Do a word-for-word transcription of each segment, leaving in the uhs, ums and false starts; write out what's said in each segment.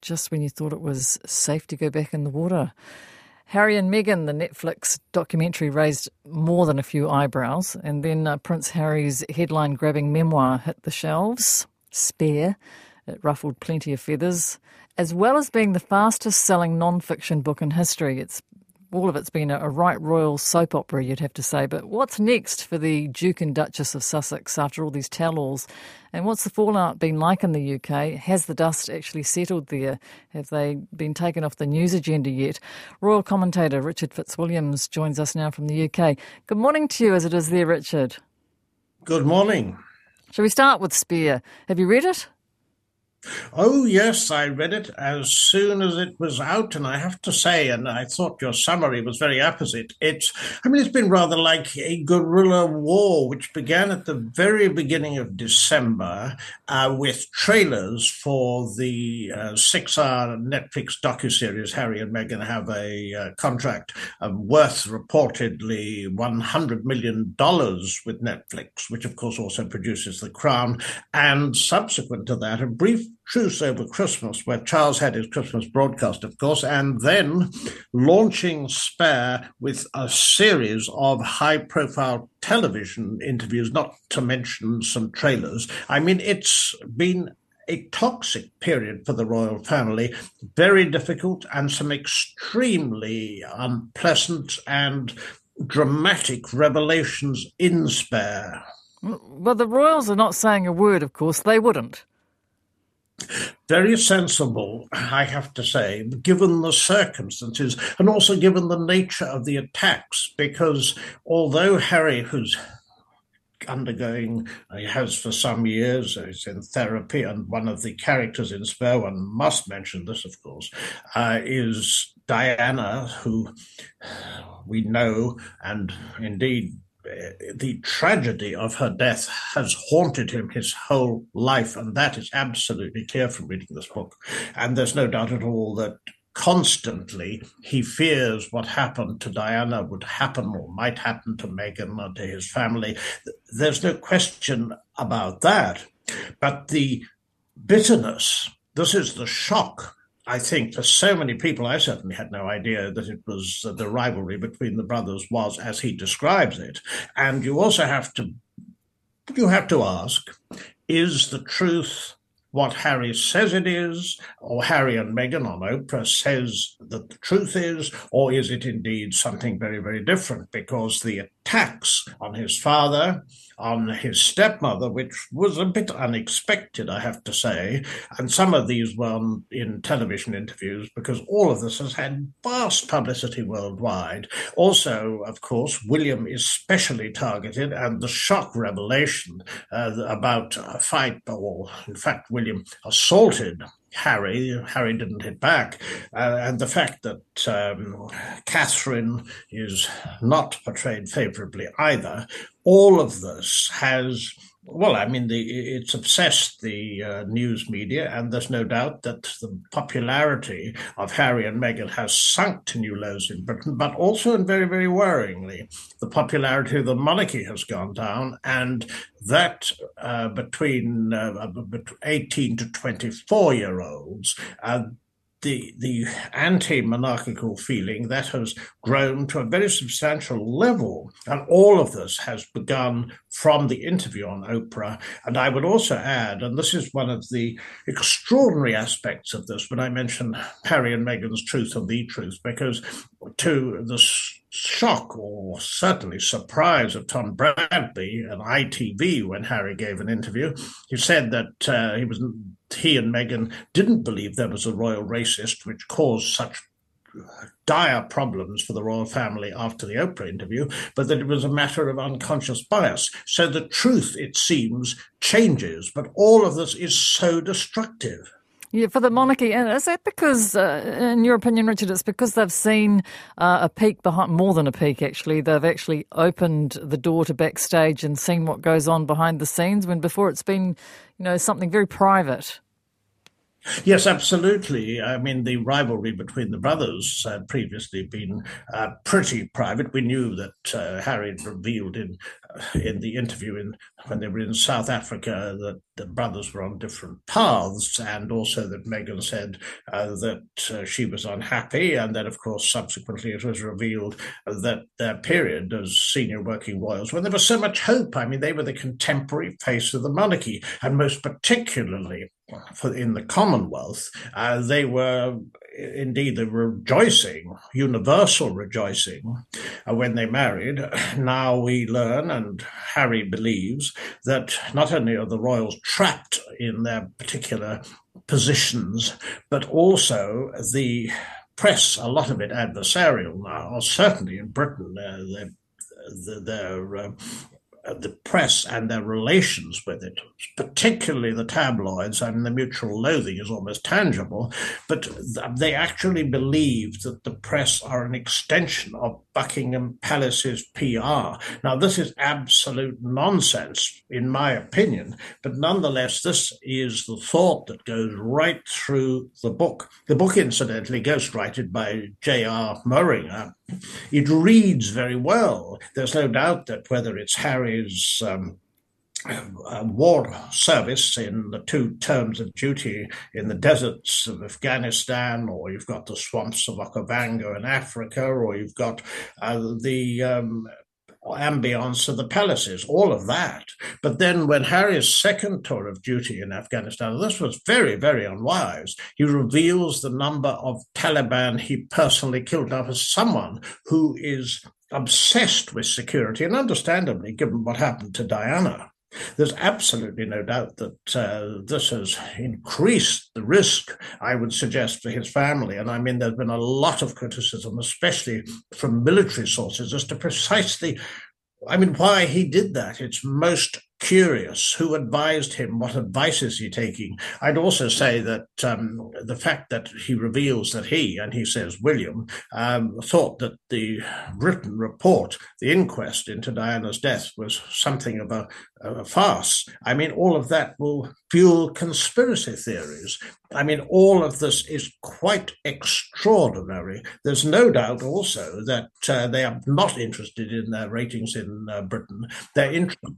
just when you thought it was safe to go back in the water. Harry and Meghan, the Netflix documentary, raised more than a few eyebrows, and then uh, Prince Harry's headline-grabbing memoir hit the shelves, Spare. It ruffled plenty of feathers, as well as being the fastest-selling non-fiction book in history. It's all of it's been a, a right royal soap opera, you'd have to say. But what's next for the Duke and Duchess of Sussex after all these tell-alls? And what's the fallout been like in the U K? Has the dust actually settled there? Have they been taken off the news agenda yet? Royal commentator Richard Fitzwilliams joins us now from the U K. Good morning to you as it is there, Richard. Good morning. Shall we start with Spare? Have you read it? Oh, yes, I read it as soon as it was out, and I have to say, and I thought your summary was very apposite, it's, I mean, it's been rather like a guerrilla war, which began at the very beginning of December uh, with trailers for the uh, six-hour Netflix docuseries. Harry and Meghan have a uh, contract uh, worth reportedly one hundred million dollars with Netflix, which of course also produces The Crown, and subsequent to that, a brief truce over Christmas, where Charles had his Christmas broadcast, of course, and then launching Spare with a series of high-profile television interviews, not to mention some trailers. I mean, it's been a toxic period for the royal family, very difficult, and some extremely unpleasant and dramatic revelations in Spare. Well, the royals are not saying a word, of course. They wouldn't. Very sensible, I have to say, given the circumstances and also given the nature of the attacks, because although Harry, who's undergoing, he has for some years, he's in therapy, and one of the characters in Spare, one must mention this, of course, uh, is Diana, who we know, and indeed the tragedy of her death has haunted him his whole life, and that is absolutely clear from reading this book. And there's no doubt at all that constantly he fears what happened to Diana would happen or might happen to Meghan or to his family. There's no question about that. But the bitterness, this is the shock, I think, for so many people. I certainly had no idea that it was uh, the rivalry between the brothers was as he describes it. And you also have to, you have to ask, is the truth what Harry says it is, or Harry and Meghan on Oprah says that the truth is, or is it indeed something very, very different? Because the attacks on his father, on his stepmother, which was a bit unexpected, I have to say, and some of these were in television interviews, because all of this has had vast publicity worldwide. Also, of course, William is specially targeted, and the shock revelation uh, about a fight, or in fact, William assaulted Harry. Harry didn't hit back. Uh, and the fact that um, Catherine is not portrayed favourably either, all of this has, well, I mean, the, it's obsessed the uh, news media, and there's no doubt that the popularity of Harry and Meghan has sunk to new lows in Britain, but also, and very, very worryingly, the popularity of the monarchy has gone down, and that uh, between uh, eighteen to twenty-four-year-olds, uh, the the anti-monarchical feeling that has grown to a very substantial level. And all of this has begun from the interview on Oprah. And I would also add, and this is one of the extraordinary aspects of this, when I mention Harry and Meghan's truth or the truth, because to the shock or certainly surprise of Tom Bradby at I T V when Harry gave an interview, he said that uh, he was he and Meghan didn't believe there was a royal racist, which caused such dire problems for the royal family after the Oprah interview, but that it was a matter of unconscious bias. So the truth, it seems, changes, but all of this is so destructive. Yeah, for the monarchy. And is that because, uh, in your opinion, Richard, it's because they've seen uh, a peek behind, more than a peek actually, they've actually opened the door to backstage and seen what goes on behind the scenes, when before it's been, you know, something very private? Yes, absolutely. I mean, the rivalry between the brothers had previously been uh, pretty private. We knew that uh, Harry had revealed in uh, in the interview in when they were in South Africa that the brothers were on different paths, and also that Meghan said uh, that uh, she was unhappy, and then, of course, subsequently it was revealed that their period as senior working royals, when there was so much hope. I mean, they were the contemporary face of the monarchy, and most particularly for in the Commonwealth, uh, they were indeed the rejoicing, universal rejoicing, uh, when they married. Now we learn, and Harry believes, that not only are the royals trapped in their particular positions, but also the press, a lot of it adversarial now, certainly in Britain, uh, they're, they're uh, the press and their relations with it, particularly the tabloids. I mean, the mutual loathing is almost tangible, but they actually believe that the press are an extension of Buckingham Palace's P R. Now, this is absolute nonsense, in my opinion, but nonetheless, this is the thought that goes right through the book. The book, incidentally, ghostwritten by J R Murringer. It reads very well. There's no doubt that whether it's Harry's um, uh, war service in the two terms of duty in the deserts of Afghanistan, or you've got the swamps of Okavango in Africa, or you've got uh, the um, ambience of the palaces, all of that. But then when Harry's second tour of duty in Afghanistan, this was very, very unwise. He reveals the number of Taliban he personally killed. Now, as someone who is obsessed with security, and understandably, given what happened to Diana, there's absolutely no doubt that uh, this has increased the risk, I would suggest, for his family. And I mean, there's been a lot of criticism, especially from military sources, as to precisely, I mean, why he did that. It's most curious. Who advised him? What advice is he taking? I'd also say that um, the fact that he reveals that he, and he says William, um, thought that the written report, the inquest into Diana's death, was something of a, a farce. I mean, all of that will fuel conspiracy theories. I mean, all of this is quite extraordinary. There's no doubt also that uh, they are not interested in their ratings in uh, Britain. They're interested.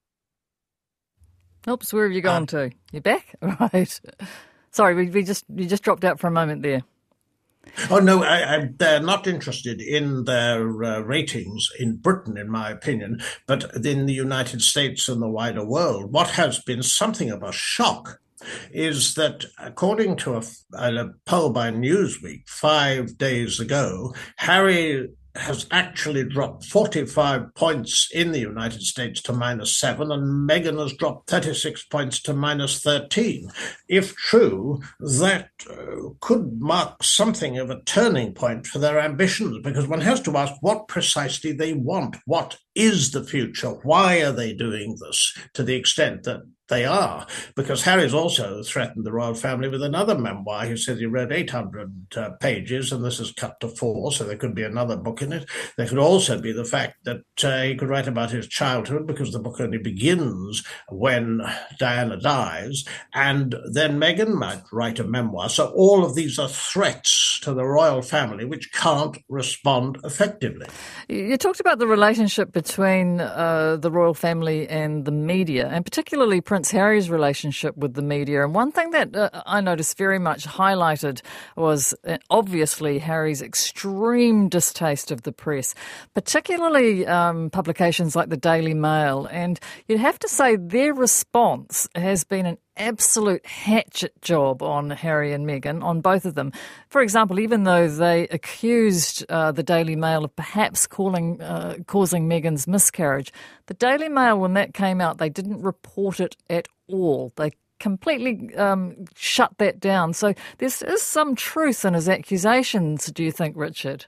Oops, where have you gone um, to? You're back? Right. Sorry, we, we just you just dropped out for a moment there. Oh, no, I, I, they're not interested in their uh, ratings in Britain, in my opinion, but in the United States and the wider world. What has been something of a shock is that, according to a, a poll by Newsweek five days ago, Harry has actually dropped forty-five points in the United States to minus seven, and Meghan has dropped thirty-six points to minus thirteen. If true, that uh, could mark something of a turning point for their ambitions, because one has to ask what precisely they want. What is the future? Why are they doing this to the extent that they are? Because Harry's also threatened the royal family with another memoir. He says he read eight hundred uh, pages, and this is cut to four, so there could be another book in it. There could also be the fact that uh, he could write about his childhood, because the book only begins when Diana dies, and then Meghan might write a memoir. So all of these are threats to the royal family, which can't respond effectively. You talked about the relationship between uh, the royal family and the media, and particularly Prince Harry's relationship with the media. And one thing that uh, I noticed very much highlighted was uh, obviously Harry's extreme distaste of the press, particularly um, publications like the Daily Mail. And you'd have to say their response has been an absolute hatchet job on Harry and Meghan, on both of them. For example, even though they accused uh, the Daily Mail of perhaps calling, uh, causing Meghan's miscarriage, the Daily Mail, when that came out, they didn't report it at all. They completely um, shut that down. So there is some truth in his accusations, do you think, Richard?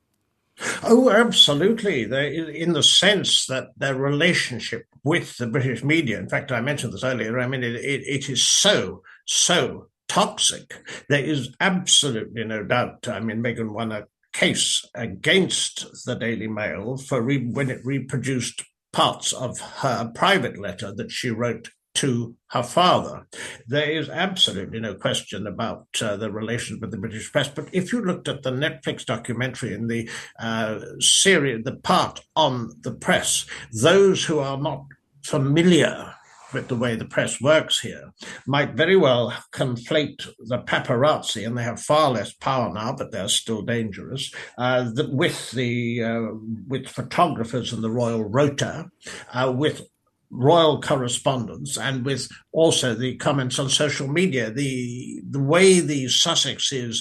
Oh, absolutely. They, in the sense that their relationship with the British media, in fact, I mentioned this earlier, I mean, it, it, it is so, so toxic. There is absolutely no doubt. I mean, Meghan won a case against the Daily Mail for re- when it reproduced parts of her private letter that she wrote to her father. There is absolutely no question about uh, the relations with the British press. But if you looked at the Netflix documentary in the uh, series, the part on the press, those who are not familiar with the way the press works here might very well conflate the paparazzi, and they have far less power now, but they're still dangerous, uh, with the uh, with photographers and the royal rota, uh, with royal correspondence, and with also the comments on social media. The the way the Sussexes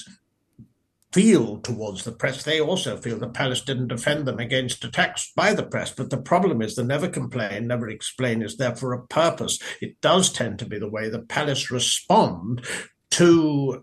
feel towards the press, they also feel the palace didn't defend them against attacks by the press. But the problem is they never complain, never explain, is there for a purpose. It does tend to be the way the palace respond to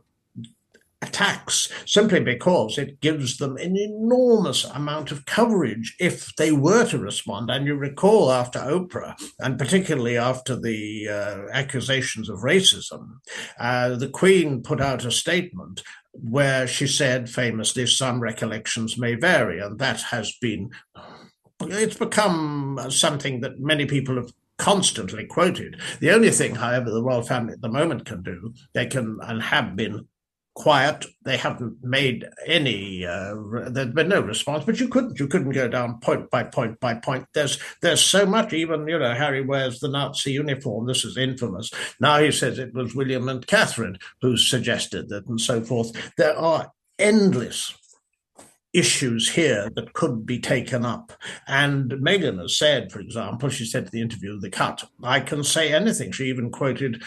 attacks, simply because it gives them an enormous amount of coverage if they were to respond. And you recall after Oprah, and particularly after the uh, accusations of racism, uh, the Queen put out a statement where she said famously, some recollections may vary, and that has been, it's become something that many people have constantly quoted. The only thing, however, the royal family at the moment can do, they can and have been quiet. They haven't made any, uh, there's been no response, but you couldn't, you couldn't go down point by point by point. There's, there's so much. Even, you know, Harry wears the Nazi uniform. This is infamous. Now he says it was William and Catherine who suggested that, and so forth. There are endless issues here that could be taken up. And Meghan has said, for example, she said to the interview, The Cut, I can say anything. She even quoted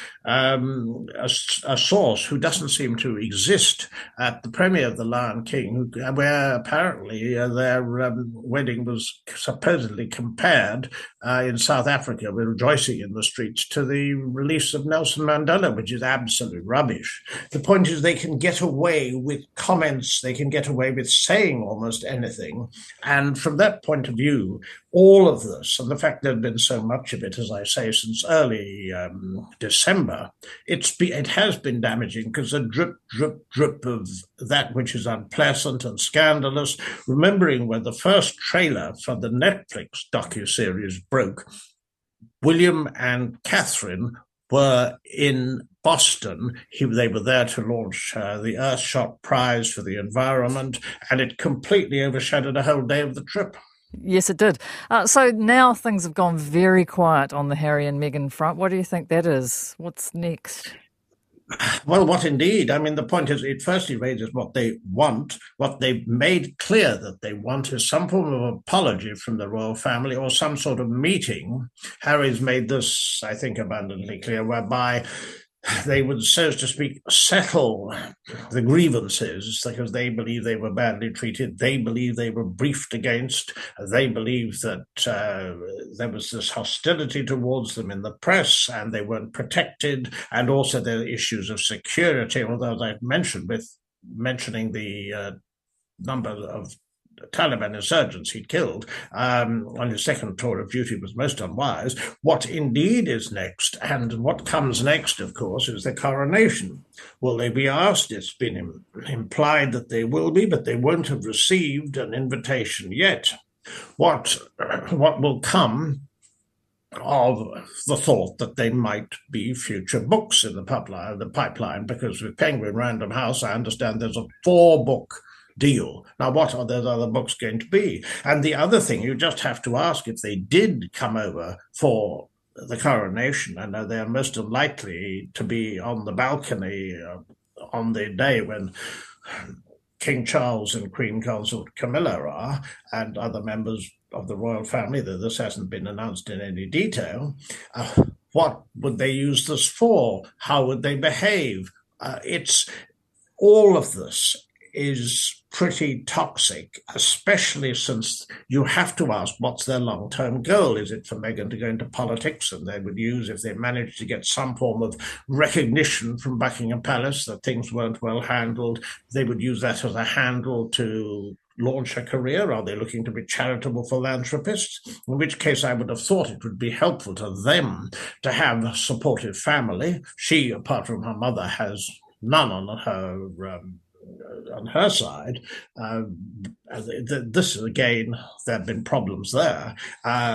um, a, a source who doesn't seem to exist at the premiere of The Lion King, where apparently uh, their um, wedding was supposedly compared uh, in South Africa, with rejoicing in the streets, to the release of Nelson Mandela, which is absolute rubbish. The point is they can get away with comments, they can get away with saying almost anything. And from that point of view, all of this, and the fact there had been so much of it, as I say, since early um, December, it's be, it has been damaging, because a drip, drip, drip of that which is unpleasant and scandalous. Remembering when the first trailer for the Netflix docuseries broke, William and Catherine were in Boston. He, they were there to launch uh, the Earthshot Prize for the environment, and it completely overshadowed a whole day of the trip. Yes, it did. Uh, so now things have gone very quiet on the Harry and Meghan front. What do you think that is? What's next? Well, what indeed? I mean, the point is, it firstly raises what they want. What they've made clear that they want is some form of apology from the royal family, or some sort of meeting. Harry's made this, I think, abundantly clear, whereby they would, so to speak, settle the grievances, because they believe they were badly treated. They believe they were briefed against. They believe that uh, there was this hostility towards them in the press, and they weren't protected. And also there are issues of security, although as I've mentioned, with mentioning the uh, number of Taliban insurgents he'd killed um, on his second tour of duty was most unwise. What indeed is next, and what comes next, of course, is the coronation. Will they be asked? It's been im- implied that they will be, but they won't have received an invitation yet. What, what will come of the thought that there might be future books in the pipeline, the pipeline, because with Penguin Random House, I understand there's a four-book deal. Now, what are those other books going to be? And the other thing, you just have to ask, if they did come over for the coronation, and they're most likely to be on the balcony uh, on the day when King Charles and Queen Consort Camilla are, and other members of the royal family, though this hasn't been announced in any detail, uh, what would they use this for? How would they behave? Uh, it's all of this is pretty toxic, especially since you have to ask what's their long-term goal. Is it for Meghan to go into politics, and they would use, if they managed to get some form of recognition from Buckingham Palace that things weren't well handled, they would use that as a handle to launch a career? Are they looking to be charitable philanthropists? In which case I would have thought it would be helpful to them to have a supportive family. She, apart from her mother, has none on her um, on her side. Uh, this, again, there have been problems there. Uh,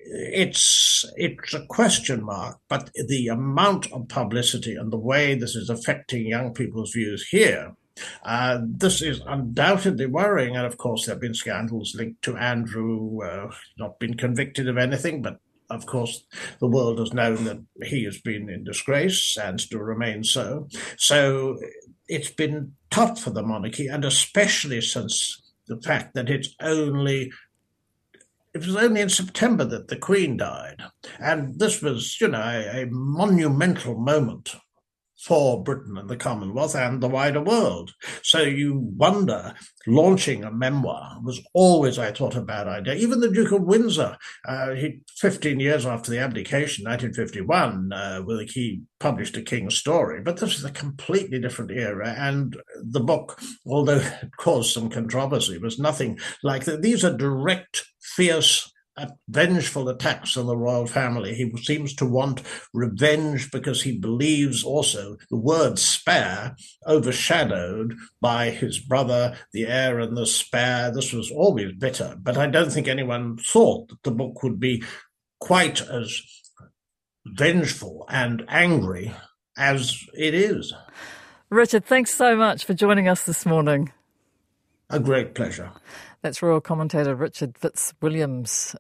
it's it's a question mark, but the amount of publicity and the way this is affecting young people's views here, uh, this is undoubtedly worrying. And of course, there have been scandals linked to Andrew, uh, not been convicted of anything, but of course, the world has known that he has been in disgrace and still remains so. So it's been tough for the monarchy, and especially since the fact that it's only it was only in September that the Queen died. And this was, you know, a, a monumental moment for Britain and the Commonwealth and the wider world. So you wonder, launching a memoir was always, I thought, a bad idea. Even the Duke of Windsor, uh, he, fifteen years after the abdication, nineteen fifty-one, uh, he published A King's Story. But this is a completely different era. And the book, although it caused some controversy, was nothing like that. These are direct, fierce, Uh, vengeful attacks on the royal family. He seems to want revenge because he believes also the word spare overshadowed by his brother, the heir and the spare. This was always bitter, but I don't think anyone thought that the book would be quite as vengeful and angry as it is. Richard, thanks so much for joining us this morning. A great pleasure. That's royal commentator Richard Fitzwilliams.